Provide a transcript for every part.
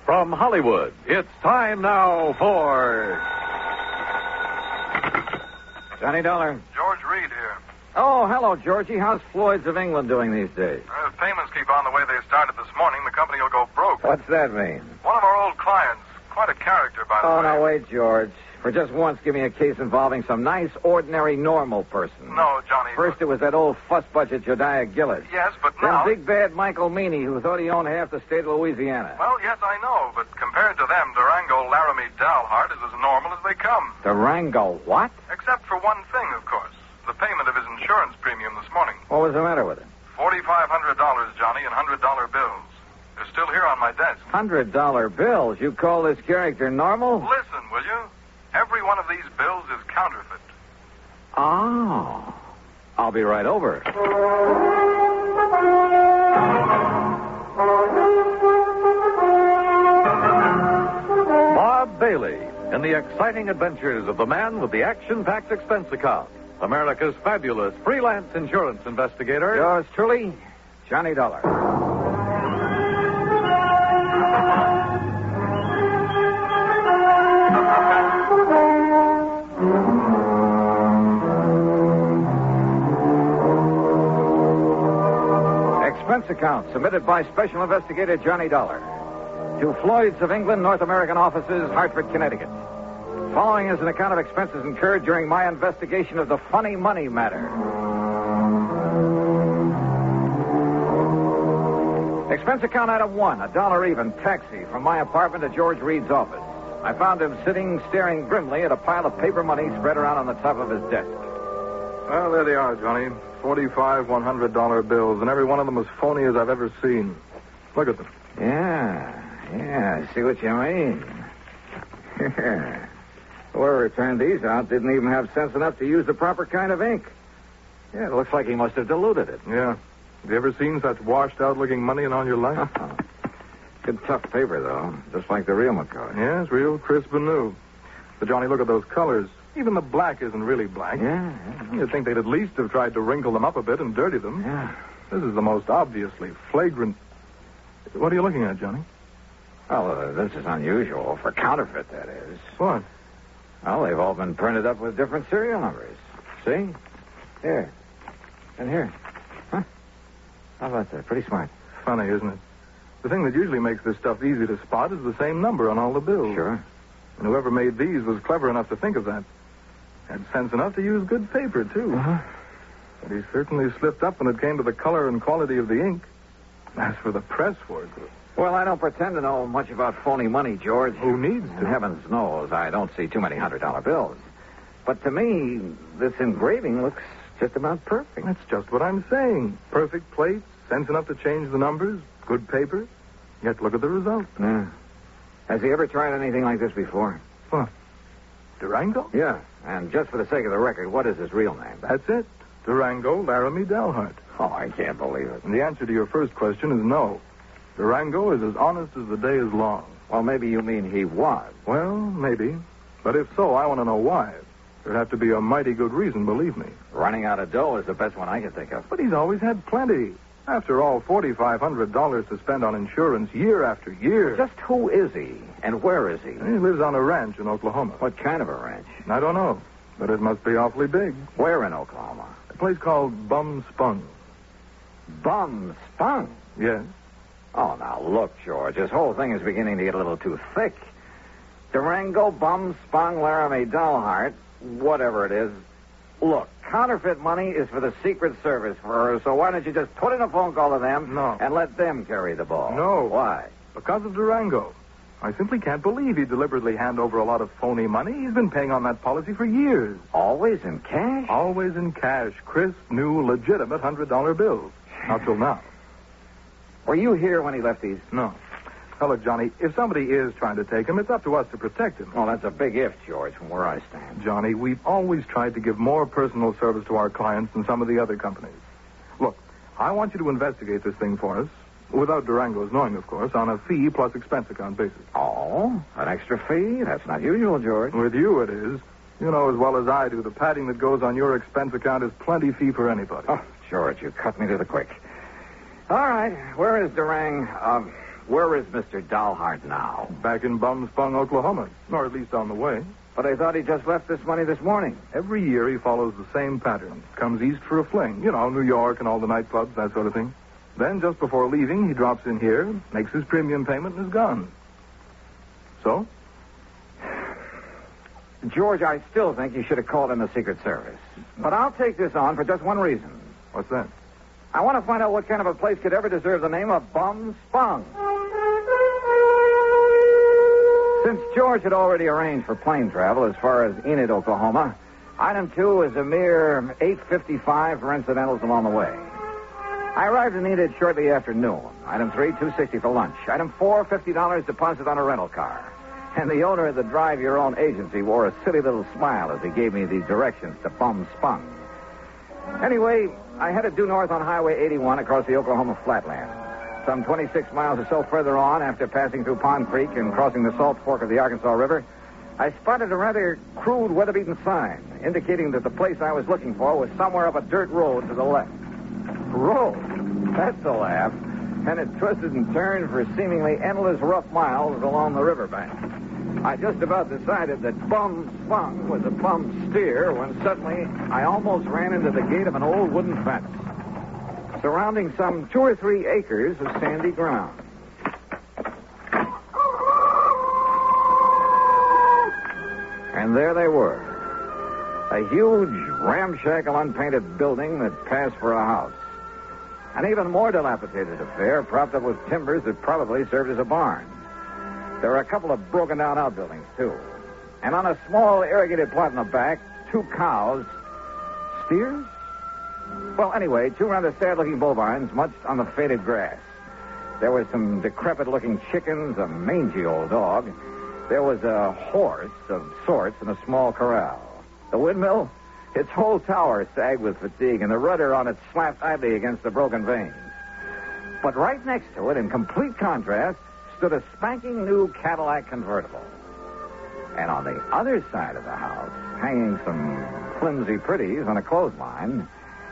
From Hollywood, it's time now for... Johnny Dollar. George Reed here. Oh, hello, Georgie. How's Floyd's of England doing these days? If payments keep on the way they started this morning, the company will go broke. What's that mean? One of our old clients. Quite a character, by the way. Oh, now, wait, George. For just once, give me a case involving some nice, ordinary, normal person. No, Johnny. First, it was that old fuss-budget Jediah Gillis. Yes, but then now... big bad Michael Meany, who thought he owned half the state of Louisiana. Well, yes, I know, but compared to them, Durango Laramie Dalhart is as normal as they come. Durango what? Except for one thing, of course. The payment of his insurance premium this morning. What was the matter with it? $4,500, Johnny, in $100 bills. They're still here on my desk. $100 bills? You call this character normal? Listen, will you? Every one of these bills is counterfeit. Oh. I'll be right over. Bob Bailey in the exciting adventures of the man with the action-packed expense account. America's fabulous freelance insurance investigator. Yours truly, Johnny Dollar. Expense account submitted by Special Investigator Johnny Dollar to Floyd's of England, North American offices, Hartford, Connecticut. Following is an account of expenses incurred during my investigation of the funny money matter. Expense account item 1, $1 even, taxi from my apartment to George Reed's office. I found him sitting, staring grimly at a pile of paper money spread around on the top of his desk. Well, there they are, Johnny. 45 $100 bills, and every one of them as phony as I've ever seen. Look at them. Yeah, I see what you mean. Whoever turned these out didn't even have sense enough to use the proper kind of ink. Yeah, it looks like he must have diluted it. Yeah. Have you ever seen such washed-out-looking money in all your life? Good tough paper, though. Just like the real McCoy. Yes, real crisp and new. But, Johnny, look at those colors. Even the black isn't really black. Yeah. You'd think they'd at least have tried to wrinkle them up a bit and dirty them. Yeah. This is the most obviously flagrant... What are you looking at, Johnny? Well, this is unusual. For counterfeit, that is. What? Well, they've all been printed up with different serial numbers. See? Here. And here. Huh? How about that? Pretty smart. Funny, isn't it? The thing that usually makes this stuff easy to spot is the same number on all the bills. Sure. And whoever made these was clever enough to think of that. Had sense enough to use good paper, too. Uh-huh. But he certainly slipped up when it came to the color and quality of the ink. As for the press work... Well, I don't pretend to know much about phony money, George. Who needs to? And heavens knows I don't see too many $100 bills. But to me, this engraving looks just about perfect. That's just what I'm saying. Perfect plates, sense enough to change the numbers, good paper. Yet look at the result. Yeah. Has he ever tried anything like this before? What? Durango? Yeah. And just for the sake of the record, what is his real name? That's it. Durango Laramie Dalhart. Oh, I can't believe it. And the answer to your first question is no. Durango is as honest as the day is long. Well, maybe you mean he was. Well, maybe. But if so, I want to know why. There'd have to be a mighty good reason, believe me. Running out of dough is the best one I can think of. But he's always had plenty. After all, $4,500 to spend on insurance year after year. Just who is he? And where is he? He lives on a ranch in Oklahoma. What kind of a ranch? I don't know. But it must be awfully big. Where in Oklahoma? A place called Bum Spung. Bum Spung? Yes. Oh, now, look, George. This whole thing is beginning to get a little too thick. Durango, Bum Spung, Laramie Dalhart, whatever it is. Look, counterfeit money is for the Secret Service, so why don't you just put in a phone call to them and let them carry the ball? No. Why? Because of Durango. I simply can't believe he'd deliberately hand over a lot of phony money. He's been paying on that policy for years. Always in cash? Always in cash. Crisp, new, legitimate $100 bills. Not till now. Were you here when he left these? No. Now, look, Johnny, if somebody is trying to take him, it's up to us to protect him. Well, that's a big if, George, from where I stand. Johnny, we've always tried to give more personal service to our clients than some of the other companies. Look, I want you to investigate this thing for us, without Durango's knowing, of course, on a fee plus expense account basis. Oh, an extra fee? That's not usual, George. With you, it is. You know as well as I do, the padding that goes on your expense account is plenty fee for anybody. Oh, George, you cut me to the quick. All right, where is Where is Mr. Dahlhart now? Back in Bum-Spung, Oklahoma. Or at least on the way. But I thought he just left this money this morning. Every year he follows the same pattern. Comes east for a fling. You know, New York and all the nightclubs, that sort of thing. Then, just before leaving, he drops in here, makes his premium payment, and is gone. So? George, I still think you should have called in the Secret Service. But I'll take this on for just one reason. What's that? I want to find out what kind of a place could ever deserve the name of Bum-Spung. Since George had already arranged for plane travel as far as Enid, Oklahoma, item 2 is a mere $8.55 for incidentals along the way. I arrived in Enid shortly after noon. Item 3, $2.60 for lunch. Item 4, $50 deposit on a rental car. And the owner of the drive-your-own agency wore a silly little smile as he gave me the directions to Bum-Spung. Anyway, I headed due north on Highway 81 across the Oklahoma flatland. Some 26 miles or so further on, after passing through Pond Creek and crossing the Salt Fork of the Arkansas River, I spotted a rather crude, weather-beaten sign indicating that the place I was looking for was somewhere up a dirt road to the left. Road? That's a laugh. And it twisted and turned for seemingly endless rough miles along the riverbank. I just about decided that Bum-Spung was a bum steer when suddenly I almost ran into the gate of an old wooden fence, surrounding some 2 or 3 acres of sandy ground. And there they were. A huge, ramshackle, unpainted building that passed for a house. An even more dilapidated affair, propped up with timbers that probably served as a barn. There were a couple of broken-down outbuildings, too. And on a small irrigated plot in the back, 2 cows. Steers? Well, anyway, 2 rather sad-looking bovines munched on the faded grass. There were some decrepit-looking chickens, a mangy old dog. There was a horse of sorts in a small corral. The windmill? Its whole tower sagged with fatigue, and the rudder on it slapped idly against the broken vanes. But right next to it, in complete contrast, stood a spanking new Cadillac convertible. And on the other side of the house, hanging some flimsy pretties on a clothesline,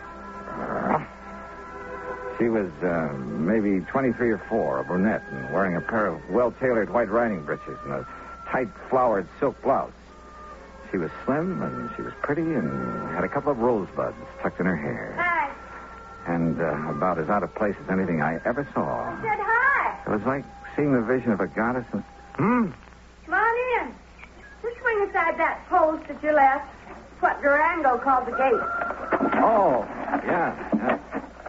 she was maybe 23 or 4, a brunette, and wearing a pair of well-tailored white riding breeches and a tight flowered silk blouse. She was slim, and she was pretty, and had a couple of rosebuds tucked in her hair. Hi. And about as out of place as anything I ever saw. I said hi. It was like seeing the vision of a goddess. Come on in. Just swing aside that post at your left. It's what Durango called the gate. Oh, yeah.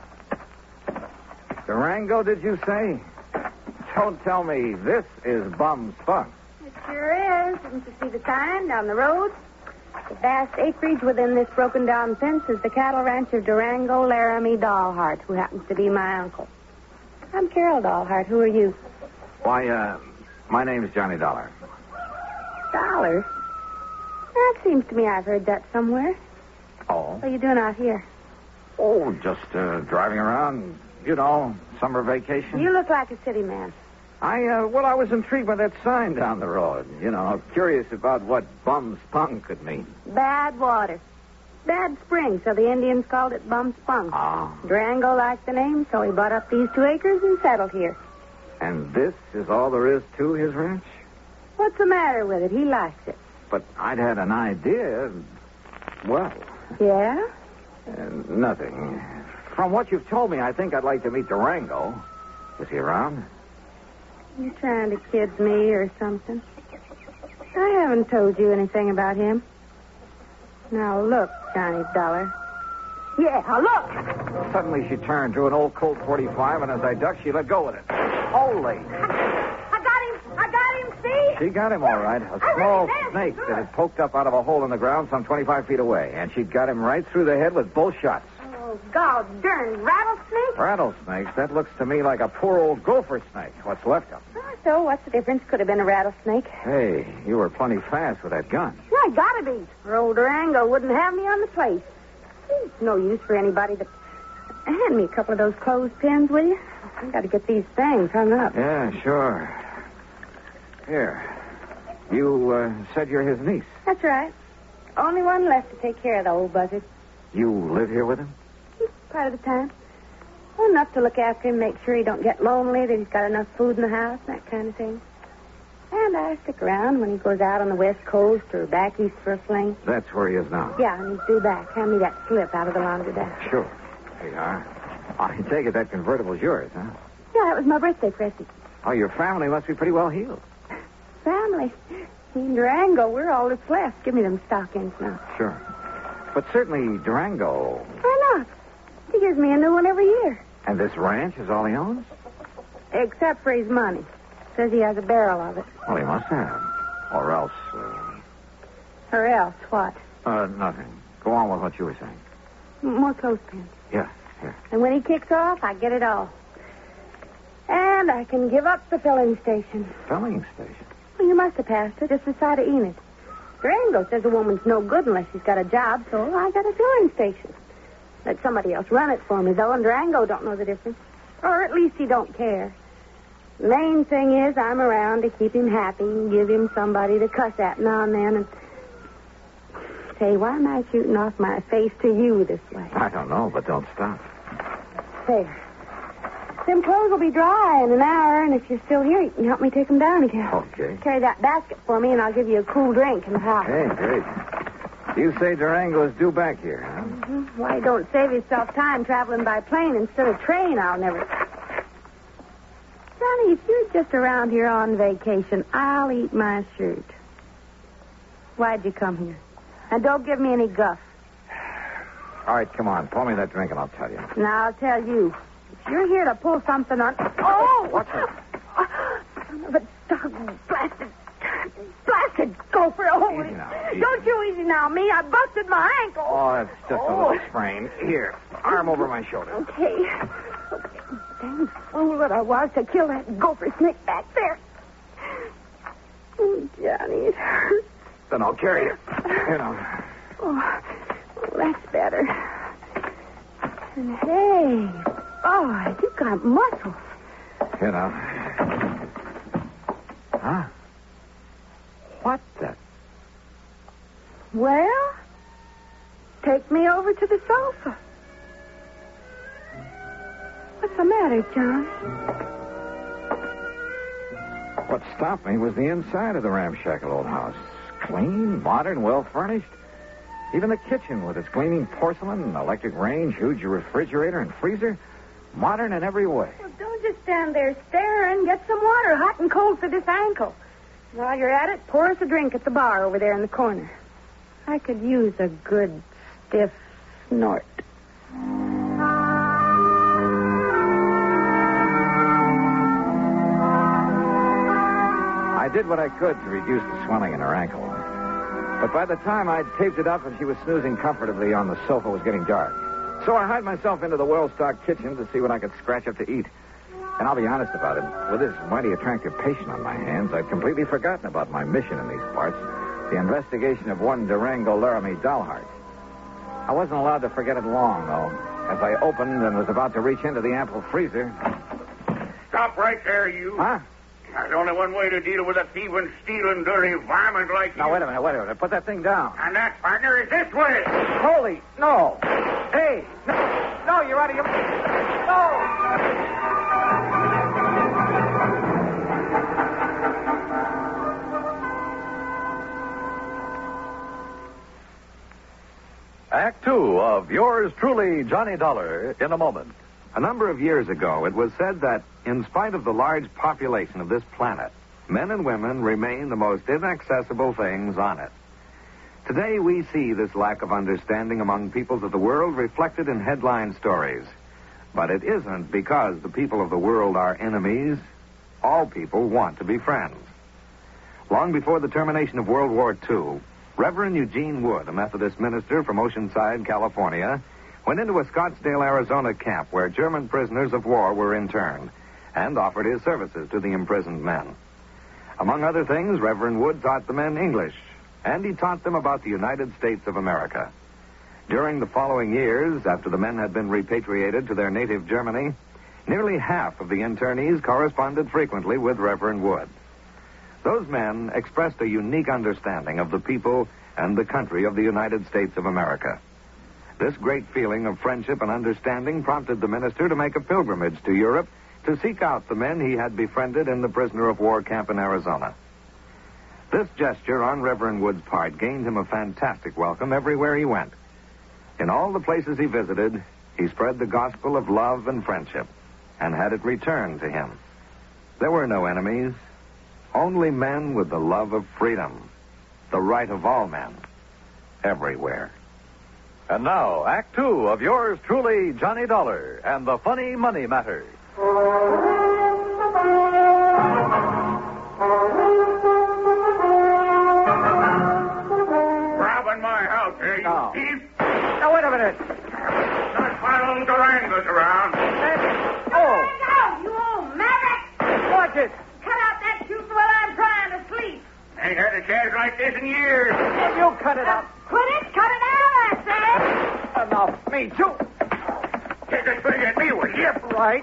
Durango, did you say? Don't tell me this is Bum-Spung. It sure is. Didn't you see the sign down the road? The vast acreage within this broken-down fence is the cattle ranch of Durango Laramie Dahlhart, who happens to be my uncle. I'm Carol Dahlhart. Who are you? Why, my name's Johnny Dollar. Dollar? That seems to me I've heard that somewhere. Oh? What are you doing out here? Oh, just driving around, you know, summer vacation. You look like a city man. I was intrigued by that sign down the road. You know, curious about what Bum-Spung could mean. Bad water. Bad spring, so the Indians called it Bum-Spung. Ah. Durango liked the name, so he bought up these 2 acres and settled here. And this is all there is to his ranch? What's the matter with it? He likes it. But I'd had an idea. Well, Yeah? nothing. From what you've told me, I think I'd like to meet Durango. Is he around? You trying to kid me or something? I haven't told you anything about him. Now look, Johnny Dollar. Yeah, look! Suddenly she turned, drew an old Colt 45, and as I ducked, she let go with it. Holy! I got him, see? She got him all right. A small snake that had poked up out of a hole in the ground some 25 feet away, and she'd got him right through the head with both shots. Oh, God darn rattlesnake? Rattlesnakes? That looks to me like a poor old gopher snake. What's left of him. Oh, so what's the difference? Could have been a rattlesnake. Hey, you were plenty fast with that gun. I gotta be, or old Durango wouldn't have me on the place. It's no use for anybody to... Hand me a couple of those clothespins, will you? I gotta get these things hung up. Yeah, sure. Here. You said you're his niece. That's right. Only one left to take care of the old buzzard. You live here with him? Part of the time. Well, enough to look after him, make sure he don't get lonely, that he's got enough food in the house, that kind of thing. And I stick around when he goes out on the West Coast or back east for a fling. That's where he is now. Yeah, and he's due back. Hand me that slip out of the laundry bag. Sure. Here you are. I take it that convertible's yours, huh? Yeah, that was my birthday present. Oh, your family must be pretty well heeled. Family. In Durango, we're all that's left. Give me them stockings now. Sure. But certainly Durango. Why not? He gives me a new one every year. And this ranch is all he owns? Except for his money. Says he has a barrel of it. Well, he must have. Or else, Or else, what? nothing. Go on with what you were saying. More clothespins. Yeah, here. And when he kicks off, I get it all. And I can give up the filling station. Filling station? Well, you must have passed it, just beside of Enid. Durango says a woman's no good unless she's got a job, so I got a filling station. Let somebody else run it for me, though, and Durango don't know the difference. Or at least he don't care. The main thing is I'm around to keep him happy and give him somebody to cuss at now and then. And say, why am I shooting off my face to you this way? I don't know, but don't stop. There. Them clothes will be dry in an hour, and if you're still here, you can help me take them down again. Okay. Carry that basket for me, and I'll give you a cool drink in the house. Hey, great. You say Durango's due back here, huh? Mm-hmm. Why, don't save yourself time traveling by plane instead of train, I'll never... Johnny, if you're just around here on vacation, I'll eat my shirt. Why'd you come here? And don't give me any guff. All right, come on. Pour me that drink and I'll tell you. Now, I'll tell you. If you're here to pull something on... Oh! What's that? Son of a dog, blasted gopher. Oh, Easy now, easy. Don't you easy now, me. I busted my ankle. Oh, it's just a little sprain. Here, arm over my shoulder. Okay. Dang fool that I was to kill that gopher snake back there. Oh, Johnny, it hurts. Then I'll carry you. Here now. Oh, that's better. And hey, boy, you got muscles. Here now. Huh? What the? Well, take me over to the sofa. What's the matter, John? What stopped me was the inside of the ramshackle old house. Clean, modern, well-furnished. Even the kitchen with its gleaming porcelain, electric range, huge refrigerator, and freezer. Modern in every way. Well, don't just stand there staring. Get some water, hot and cold for this ankle. While you're at it, pour us a drink at the bar over there in the corner. I could use a good, stiff snort. I did what I could to reduce the swelling in her ankle. But by the time I'd taped it up and she was snoozing comfortably on the sofa, it was getting dark. So I hied myself into the well-stocked kitchen to see what I could scratch up to eat. And I'll be honest about it. With this mighty attractive patient on my hands, I'd completely forgotten about my mission in these parts, the investigation of one Durango Laramie Dalhart. I wasn't allowed to forget it long, though. As I opened and was about to reach into the ample freezer... Stop right there, you. Huh? There's only one way to deal with a thieving, stealing, dirty varmint like you. Now, wait a minute. Put that thing down. And that, partner, is this way. Holy... No! Hey! No, you're out of your... No! Act two of yours truly, Johnny Dollar, in a moment. A number of years ago, it was said that, in spite of the large population of this planet, men and women remain the most inaccessible things on it. Today, we see this lack of understanding among peoples of the world reflected in headline stories. But it isn't because the people of the world are enemies. All people want to be friends. Long before the termination of World War II, Reverend Eugene Wood, a Methodist minister from Oceanside, California, went into a Scottsdale, Arizona camp where German prisoners of war were interned and offered his services to the imprisoned men. Among other things, Reverend Wood taught the men English, and he taught them about the United States of America. During the following years, after the men had been repatriated to their native Germany, nearly half of the internees corresponded frequently with Reverend Wood. Those men expressed a unique understanding of the people and the country of the United States of America. This great feeling of friendship and understanding prompted the minister to make a pilgrimage to Europe to seek out the men he had befriended in the prisoner of war camp in Arizona. This gesture on Reverend Wood's part gained him a fantastic welcome everywhere he went. In all the places he visited, he spread the gospel of love and friendship and had it returned to him. There were no enemies, only men with the love of freedom, the right of all men, everywhere. And now, Act Two of yours truly, Johnny Dollar, and the Funny Money Matter. Robbing my house, eh, you No. thief? Now, wait a minute. Not following Durangos around. Oh, Go, you old maverick! watch it. Cut out that juice while I'm trying to sleep. Ain't had a chance like this in years. You cut it out. Quit it! Cut it out, I said! Enough. Me, too. Take a swing at me, will you? Right.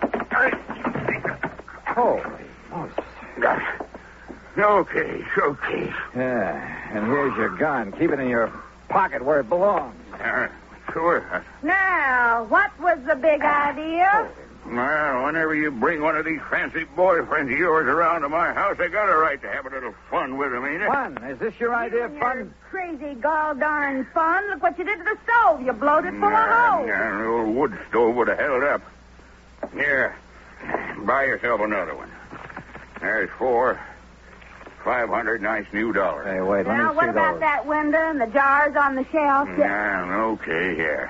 Holy Moses. Okay. Yeah, and here's your gun. Keep it in your pocket where it belongs. Sure. Now, what was the big idea? Well, whenever you bring one of these fancy boyfriends of yours around to my house, I got a right to have a little fun with them, ain't it? Fun? Is this your idea of Your fun? crazy gall darn fun. Look what you did to the stove. You blowed it full of holes. Yeah, the old wood stove would have held up. Here, buy yourself another one. There's 500 nice new dollars. Hey, wait, let Now, me what see about those. that window and the jars on the shelf? Okay, here.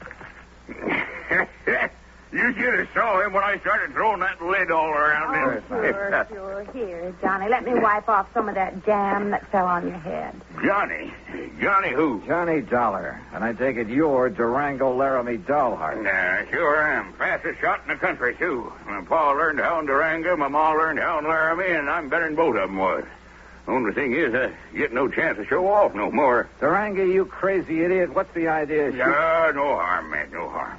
You should have saw him when I started throwing that lid all around Oh, him. sure. Here, Johnny, let me wipe off some of that jam that fell on your head. Johnny who? Johnny Dollar. And I take it you're Durango Laramie Dollheart. Nah, sure am. Fastest shot in the country, too. My pa learned how in Durango, my ma learned how in Laramie, and I'm better than both of them was. Only thing is, I get no chance to show off no more. Durango, you crazy idiot. What's the idea? No harm, man, no harm.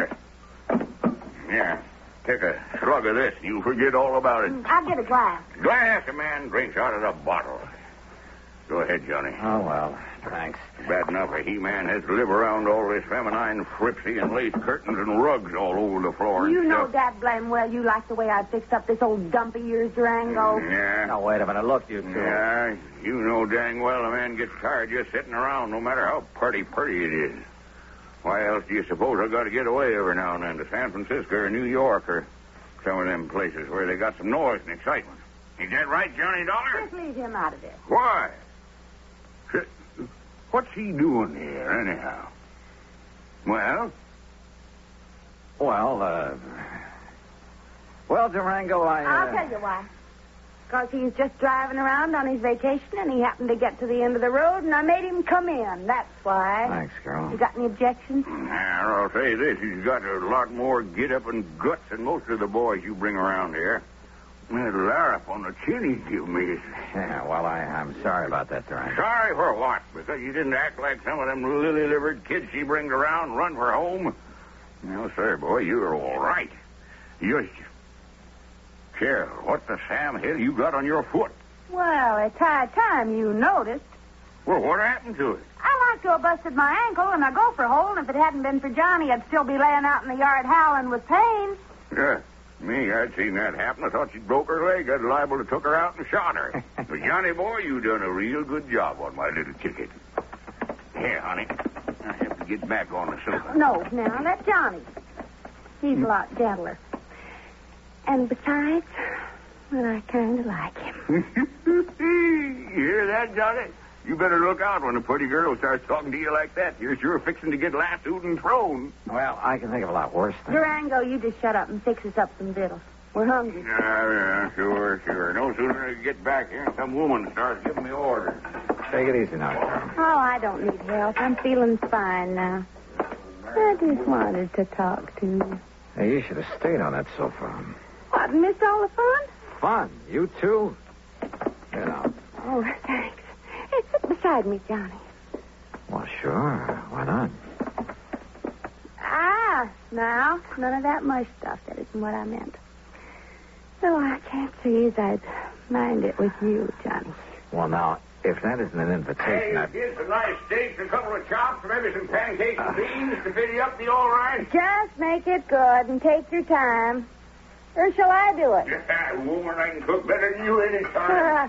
Yeah, take a slug of this, and you'll forget all about it. I'll get a glass. Glass, a man drinks out of the bottle. Go ahead, Johnny. Oh, well, thanks. Bad enough a he-man has to live around all this feminine fripsy and lace curtains and rugs all over the floor and You know stuff. that blame well you like the way I fixed up this old dumpy yours, Durango. Yeah. Now, wait a minute. Look, you two. Yeah, you know dang well a man gets tired just sitting around, no matter how pretty it is. Why else do you suppose I got to get away every now and then to San Francisco or New York or some of them places where they got some noise and excitement? Is that right, Johnny Dollar? Just leave him out of this. Why? What's he doing here, anyhow? Well, Well, Durango, I'll tell you why. Because he's just driving around on his vacation, and he happened to get to the end of the road, and I made him come in. That's why. Thanks, girl. You any objections? now, I'll say this. He's got a lot more get-up and guts than most of the boys you bring around here. That larrup on the chin he give me. Yeah, well, I'm sorry about that, Durango. Sorry for what? Because you didn't act like some of them lily-livered kids she brings around and run for home? No, sir, boy, you're all right. Carol, what the Sam hill you got on your foot? Well, it's high time you noticed. Well, what happened to it? I like to have busted my ankle in a gopher hole, and if it hadn't been for Johnny, I'd still be laying out in the yard howling with pain. Yeah, me, I'd seen that happen. I thought she'd broke her leg. I'd liable to took her out and shot her. But, Johnny, boy, you done a real good job on my little ticket. Here, honey, I have to get back on the sofa. No, now, let Johnny. He's a lot gentler. And besides, well, I kind of like him. You hear that, Johnny? You better look out when a pretty girl starts talking to you like that. You're sure fixing to get lassoed and thrown. Well, I can think of a lot worse things. Durango, you just shut up and fix us up some victuals. We're hungry. Yeah, sure. No sooner I get back here and some woman starts giving me orders. Take it easy now, girl. Oh, I don't need help. I'm feeling fine now. I just wanted to talk to you. Hey, you should have stayed on that sofa. What, missed all the fun? Fun. You too? You know. Oh, thanks. Hey, sit beside me, Johnny. Well, sure. Why not? Now, none of that mush stuff. That isn't what I meant. So I can't say as I'd mind it with you, Johnny. Well, now, If that isn't an invitation, Hey, get some nice steaks, a couple of chops, maybe some pancakes and beans to fit you up the all right. Just make it good and take your time. Or shall I do it? Woman, I can cook better than you any time.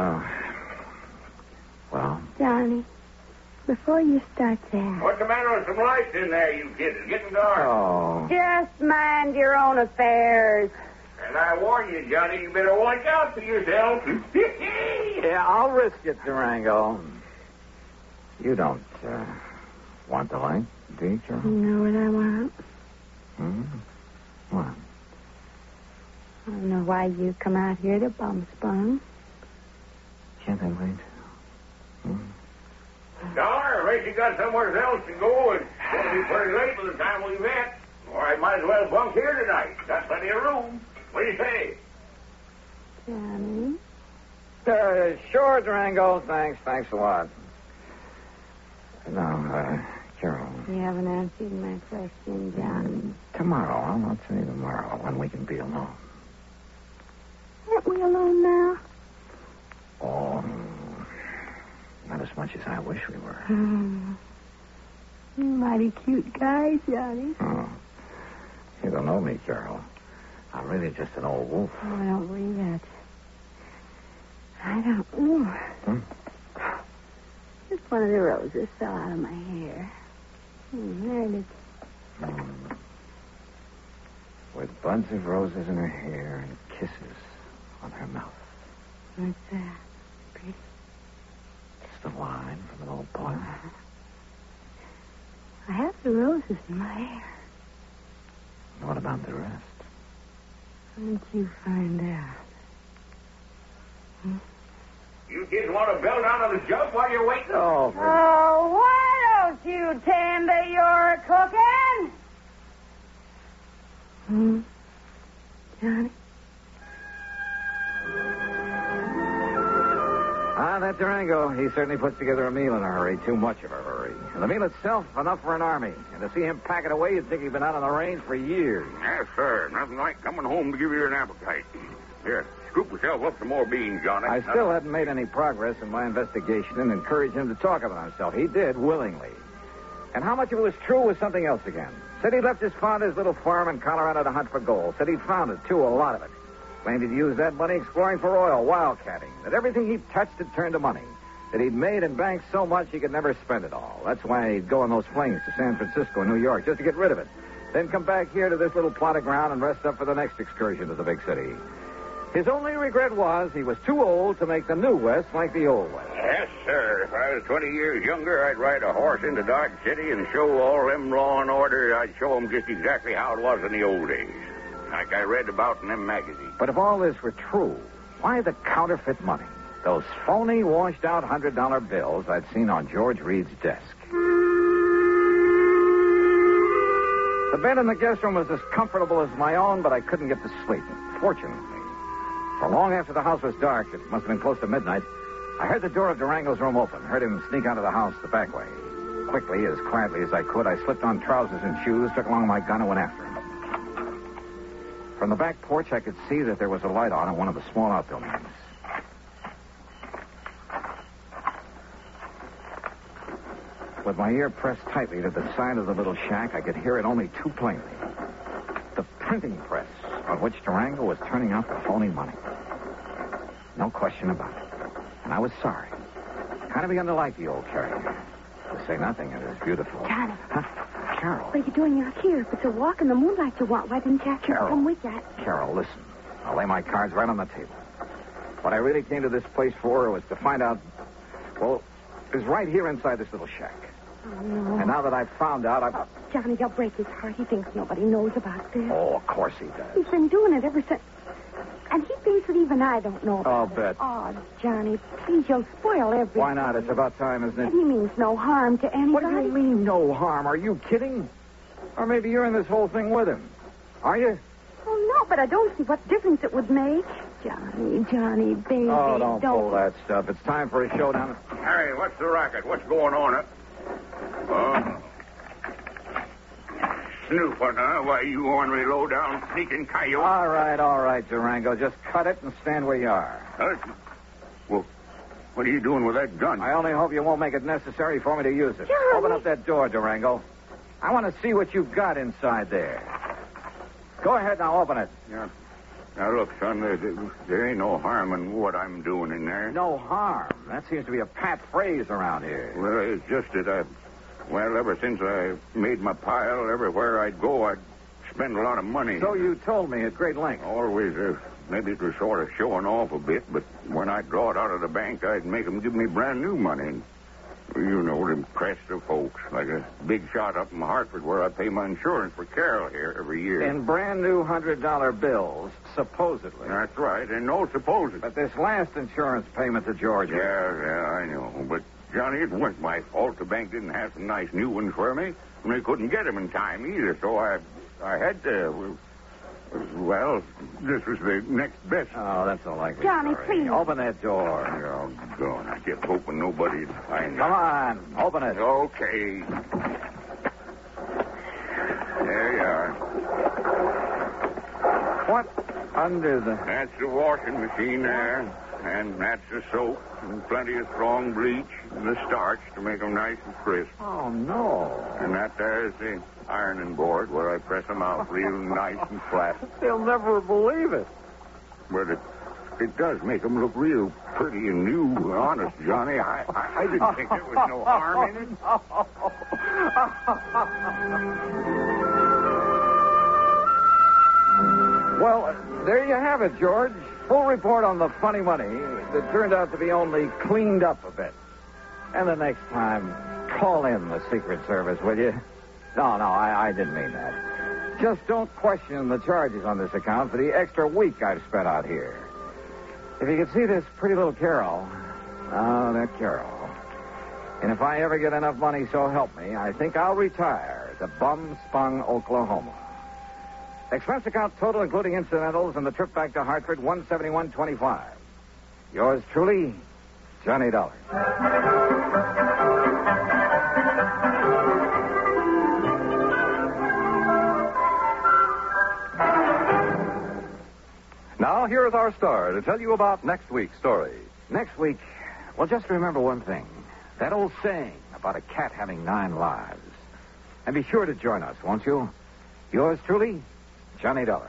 Well, Johnny, before you start that, What's the matter with some lights in there, you kids? It's getting dark. oh. just mind your own affairs. And I warn you, Johnny, you better watch out for yourself. Yeah, I'll risk it, Durango. You don't want the light, do you, You Charles? know what I want? What? I don't know why you come out here to Bumspung. Can't I wait? Dollar, I bet you got somewhere else to go, and it'll be pretty late by the time we met. Or I might as well bunk here tonight. Got plenty of room. What do you say? Johnny? Sure, Durango. Thanks a lot. No, Carol. You haven't answered my question, Johnny. Tomorrow. I'll tell you tomorrow when we can be alone. Aren't we alone now? Oh, not as much as I wish we were. You're a mighty cute guy, Johnny. Oh, you don't know me, Carol. I'm really just an old wolf. Oh, I don't believe that. I don't know. Just one of the roses fell out of my hair. There it is. With buds of roses in her hair and kisses on her mouth. What's that? Pretty. Just a line from an old poem. I have the roses in my hair. What about the rest? Why don't you find out? You kids want to belt out of the jug while you're waiting? Oh, Oh, why don't you tend to your cooking? Johnny? that Durango, he certainly puts together a meal in a hurry. Too much of a hurry. And the meal itself, enough for an army. And to see him pack it away, you'd think he'd been out on the range for years. Yes, sir. Nothing like coming home to give you an appetite. Here, scoop yourself up some more beans, Johnny. I still hadn't made any progress in my investigation and encouraged him to talk about himself. He did, willingly. And how much of it was true was something else again. Said he left his father's little farm in Colorado to hunt for gold. Said he'd found it, too, a lot of it. Claimed he'd used that money exploring for oil, wildcatting. That everything he touched had turned to money. That he'd made and banked so much he could never spend it all. That's why he'd go on those flings to San Francisco and New York, just to get rid of it. Then come back here to this little plot of ground and rest up for the next excursion to the big city. His only regret was he was too old to make the new West like the old West. Yes, sir. If I was 20 years younger, I'd ride a horse into Dodge City and show all them law and order. I'd show them just exactly how it was in the old days, like I read about in them magazines. But if all this were true, why the counterfeit money? Those phony, washed-out $100 bills I'd seen on George Reed's desk. The bed in the guest room was as comfortable as my own, but I couldn't get to sleep, fortunately. For long after the house was dark, it must have been close to midnight, I heard the door of Durango's room open, heard him sneak out of the house the back way. Quickly, as quietly as I could, I slipped on trousers and shoes, took along my gun, and went after him. From the back porch, I could see that there was a light on in one of the small outbuildings. With my ear pressed tightly to the side of the little shack, I could hear it only too plainly. The printing press on which Durango was turning out the phony money. No question about it. And I was sorry. Kind of begun to like the old character. To say nothing of his beautiful... Johnny. Huh? Carol. What are you doing? You're here. If it's a walk in the moonlight you want, why didn't you ask me to Carol. come with you? Carol, listen. I'll lay my cards right on the table. What I really came to this place for was to find out... Well, it was right here inside this little shack. Oh, no. And now that I've found out, I've... Johnny, you'll break his heart. He thinks nobody knows about this. Oh, of course he does. He's been doing it ever since. And he thinks that even I don't know about I'll it. bet. Oh, Johnny, please, you'll spoil everything. Why not? It's about time, isn't And it? he means no harm to anybody. What do you mean, no harm? Are you kidding? Or maybe you're in this whole thing with him. Are you? Oh, no, but I don't see what difference it would make. Johnny, baby, Oh, don't pull that stuff. It's time for a showdown. Harry, what's the racket? What's going on up? Snooping, huh? Why, you ornery, low-down, sneaking coyote. All right, Durango. Just cut it and stand where you are. Well, What are you doing with that gun? I only hope you won't make it necessary for me to use it. Johnny. Open up that door, Durango. I want to see what you've got inside there. Go ahead now, open it. Yeah. Now, look, son, there ain't no harm in what I'm doing in there. No harm. That seems to be a pat phrase around here. Well, it's just that ever since I made my pile, everywhere I'd go, I'd spend a lot of money. So you told me at great length. Always, maybe it was sort of showing off a bit, but when I'd draw it out of the bank, I'd make them give me brand new money. You know, them Cresta folks, like a big shot up in Hartford where I pay my insurance for Carol here every year. In brand new $100 bills, supposedly. That's right, and no supposed. But this last insurance payment to Georgia. Yeah, I know. But, Johnny, it wasn't my fault. The bank didn't have some nice new ones for me, and they couldn't get them in time either, so I had to... Well, this was the next best. Oh, that's a likely Johnny, story. please. Open that door. Oh, God, I kept hoping nobody'd find Come out. on, open it. Okay. There you are. What under the... That's the washing machine there. And that's the soap and plenty of strong bleach and the starch to make them nice and crisp. Oh, no. And that there's the ironing board where I press them out real nice and flat. They'll never believe it. But it does make them look real pretty and new. Honest, Johnny, I didn't think there was no harm in it. Well, there you have it, George. Full report on the funny money that turned out to be only cleaned up a bit. And the next time, call in the Secret Service, will you? No, I didn't mean that. Just don't question the charges on this account for the extra week I've spent out here. If you could see this pretty little Carol. Oh, that Carol. And if I ever get enough money, so help me, I think I'll retire to Bum Spung, Oklahoma. Expense account total, including incidentals, and the trip back to Hartford, $171.25. Yours truly, Johnny Dollar. Now, here is our star to tell you about next week's story. Next week, well, just remember one thing. That old saying about a cat having 9 lives. And be sure to join us, won't you? Yours truly, Johnny Dollar.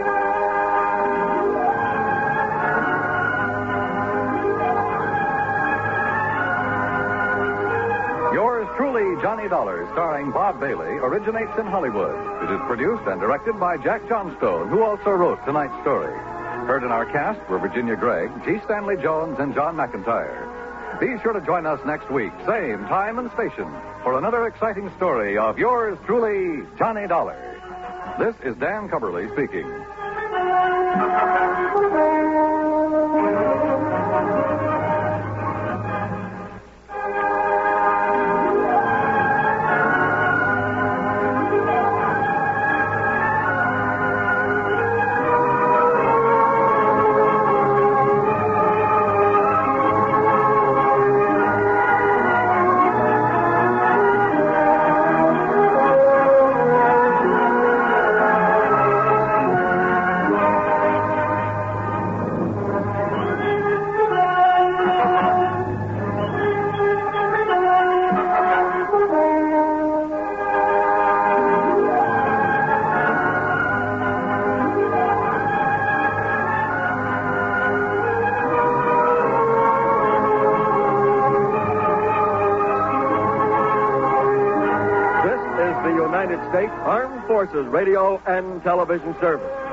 Yours truly, Johnny Dollar, starring Bob Bailey, originates in Hollywood. It is produced and directed by Jack Johnstone, who also wrote tonight's story. Heard in our cast were Virginia Gregg, G. Stanley Jones, and John McIntyre. Be sure to join us next week, same time and station, for another exciting story of yours truly, Johnny Dollar. This is Dan Cumberly speaking. United States Armed Forces Radio and Television Service.